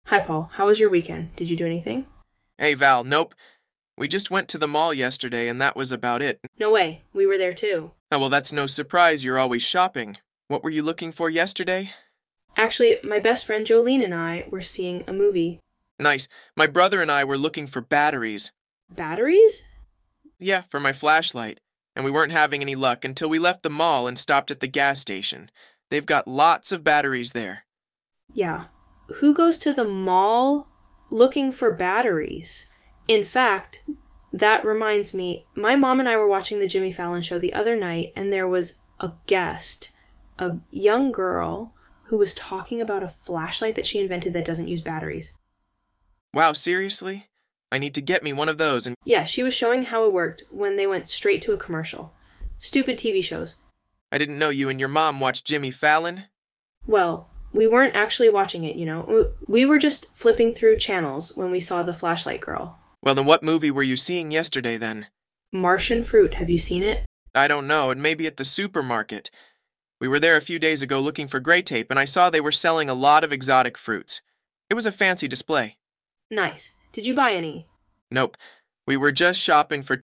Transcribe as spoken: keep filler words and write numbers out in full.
Hi, Paul. How was your weekend? Did you do anything? Hey, Val, nope. We just went to the mall yesterday and that was about it. No way. We were there too. Oh, well, that's no surprise. You're always shopping. What were you looking for yesterday? Actually, my best friend Jolene and I were seeing a movie. Nice. My brother and I were looking for batteries. Batteries? Yeah, for my flashlight. And we weren't having any luck until we left the mall and stopped at the gas station. They've got lots of batteries there. Yeah. Who goes to the mall looking for batteries? In fact, that reminds me, my mom and I were watching the Jimmy Fallon show the other night, and there was a guest, a young girl, who was talking about a flashlight that she invented that doesn't use batteries. Wow, seriously? I need to get me one of those and... Yeah, she was showing how it worked when they went straight to a commercial. Stupid T V shows. I didn't know you and your mom watched Jimmy Fallon. Well, we weren't actually watching it, you know. We were just flipping through channels when we saw the flashlight girl. Well, then what movie were you seeing yesterday then? Martian Fruit. Have you seen it? I don't know. It may be at the supermarket. We were there a few days ago looking for gray tape, and I saw they were selling a lot of exotic fruits. It was a fancy display. Nice. Did you buy any? Nope. We were just shopping for